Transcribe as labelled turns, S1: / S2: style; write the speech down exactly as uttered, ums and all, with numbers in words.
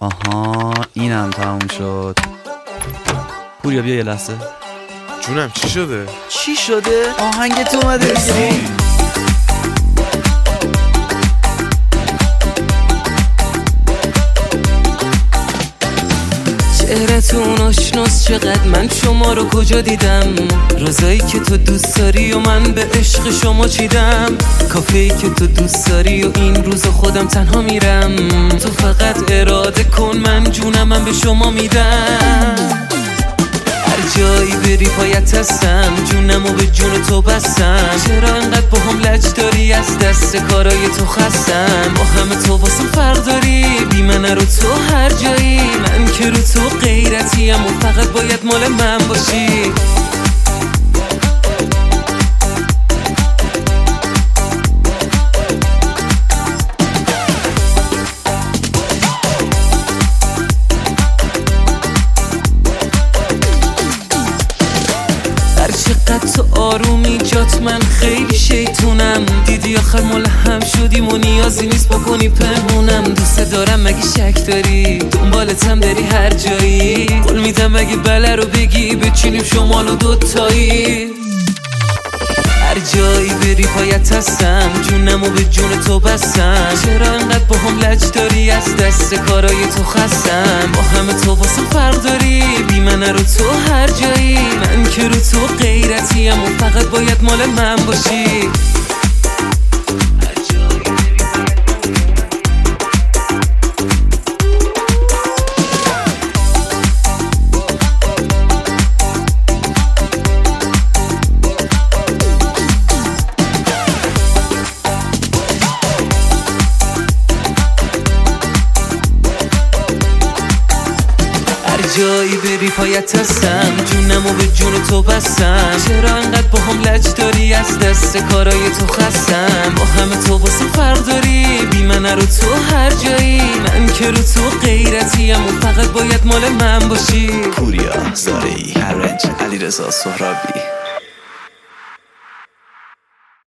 S1: آها اینم تموم شد. پوریا بیا یه لحظه.
S2: جونم چی شده؟
S1: چی شده؟ آهنگت اومده دیگه.
S3: چهرتون آشناس چقدر من شما رو کجا دیدم، رازایی که تو دوست داری و من به عشق شما چیدم، کافه‌ای که تو دوست داری و این روز خودم تنها میرم، تو فقط اراده کن من جونم من به شما میدم، هر جایی بری پایت هستم، جونم و به جون تو بستم، چرا انقدر با هم لج داری از دست کارای تو خستم، با همه تو واسم فرق داری بی من رو تو هر جایی، من که رو تو غیرتیم و فقط باید مال من باشی. چقدر تو آرومی جات من خیلی شیطونم، دیدی آخر ملهم شدیم و نیازی نیست بکنی پنهونم، دوست دارم مگه شک داری دنبالتم داری هر جایی، قول میدم مگه بله رو بگی بچینیم شمال و دوتایی، هر جایی بری پایت هستم، جونم و به جون تو بستم، چرا انقدر با هم لج داری از دست کارای تو خستم، با همه تو واسم فرق داری بی من رو تو هر جایی، من که رو تو غیرتیم و فقط باید مال من باشی. جایی بری پایت هستم، جونم و به جون تو بستم، چرا انقدر با هم لج داری از دست کارای تو خستم، با همه تو واسه فرق داری بی من رو تو هر جایی، من که رو تو غیرتیم و فقط باید مال من باشی.
S1: پوریا، زارعی، هرنج، علیرضا سهرابی.